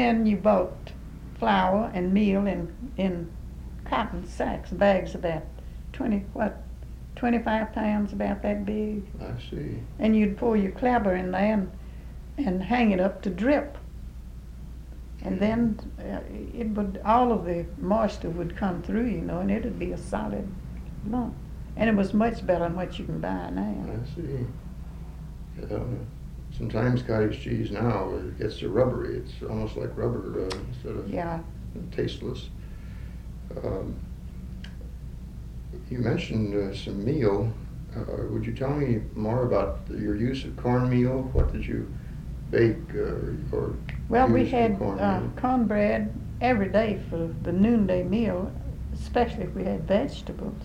then you bought flour and meal in cotton sacks, bags about 25 pounds, about that big. I see. And you'd pour your clabber in there and hang it up to drip. And then it would, all of the moisture would come through, you know, and it'd be a solid lump. And it was much better than what you can buy now. I see. Yeah. Sometimes cottage cheese now it gets so rubbery. It's almost like rubber instead of tasteless. You mentioned some meal. Would you tell me more about your use of cornmeal? What did you bake or Well, we use for had cornmeal? cornbread every day for the noonday meal, especially if we had vegetables.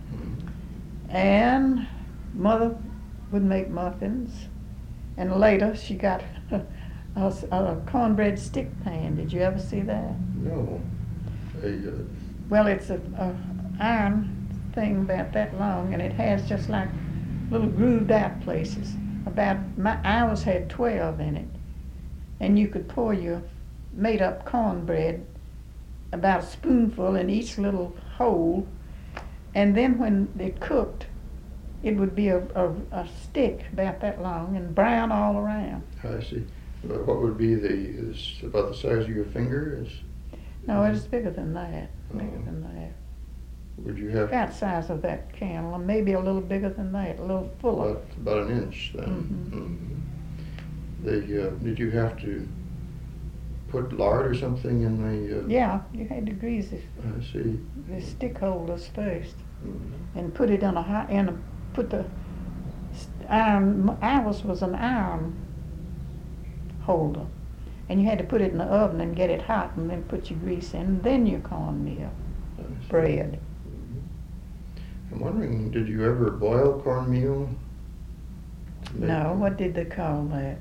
And Mother would make muffins. And later she got a cornbread stick pan. Did you ever see that? No. Well, it's a iron thing about that long, and it has just like little grooved out places. Ours had 12 in it. And you could pour your made up cornbread, about a spoonful in each little hole, and then when it cooked, it would be a stick about that long and brown all around. I see. What would be is about the size of your finger? No, it's bigger than that. Bigger than that. Would you have About the size of that candle, maybe a little bigger than that, a little fuller. about an inch then? Did you have to put lard or something in the? Yeah, you had to grease it. I see. The stick holders first, Mm-hmm. and put it in put the iron. Ours was an iron holder, and you had to put it in the oven and get it hot, and then put your grease in, and then your cornmeal bread. I'm wondering, did you ever boil cornmeal? No, what did they call that?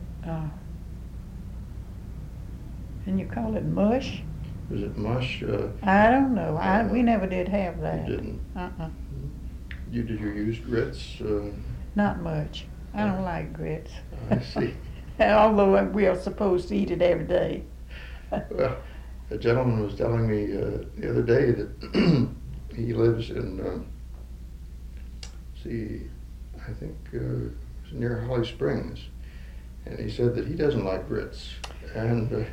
And you call it mush? Was it mush? I don't know. We never did have that. You didn't? Did you use grits? Not much. I don't like grits. I see. Although we are supposed to eat it every day. Well, a gentleman was telling me the other day that he lives in, I think it's near Holly Springs, and he said that he doesn't like grits. And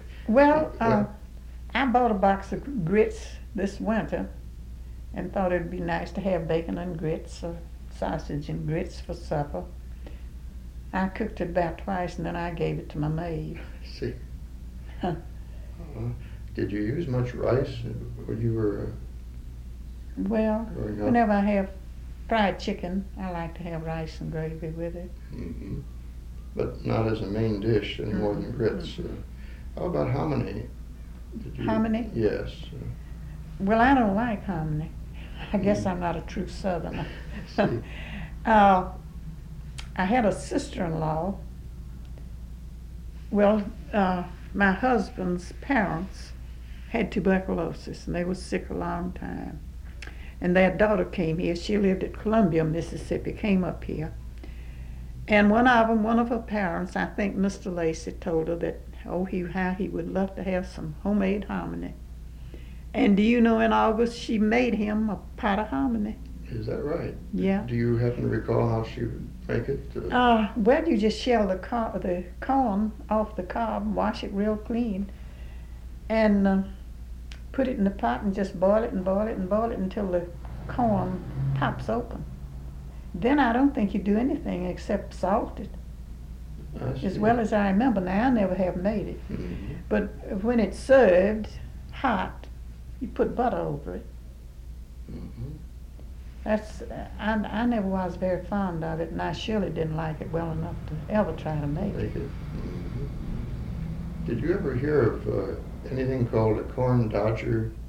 I bought a box of grits this winter and thought it'd be nice to have bacon and grits or sausage and grits for supper. I cooked it about twice and then I gave it to my maid. See. Did you use much rice when you were Well, growing up? whenever I have fried chicken, I like to have rice and gravy with it. Mm-hmm. But not as a main dish any more than grits. How about hominy? Hominy? Yes. Well, I don't like hominy. I guess I'm not a true Southerner. See. I had a sister-in-law. Well, my husband's parents had tuberculosis, and they were sick a long time. And their daughter came here. She lived at Columbia, Mississippi, came up here. And one of her parents, I think Mr. Lacey, told her that, how he would love to have some homemade hominy. And do you know, in August, she made him a pot of hominy. Is that right? Yeah. Do you happen to recall how she would make it? Well, you just shell the corn off the cob, wash it real clean, and put it in the pot and just boil it and boil it and boil it until the corn pops open. Then I don't think you do anything except salt it. As well as I remember. Now, I never have made it. Mm-hmm. But when it's served hot, you put butter over it. Mm-hmm. I never was very fond of it, and I surely didn't like it well enough to ever try to make it. Mm-hmm. Did you ever hear of anything called a corn dodger?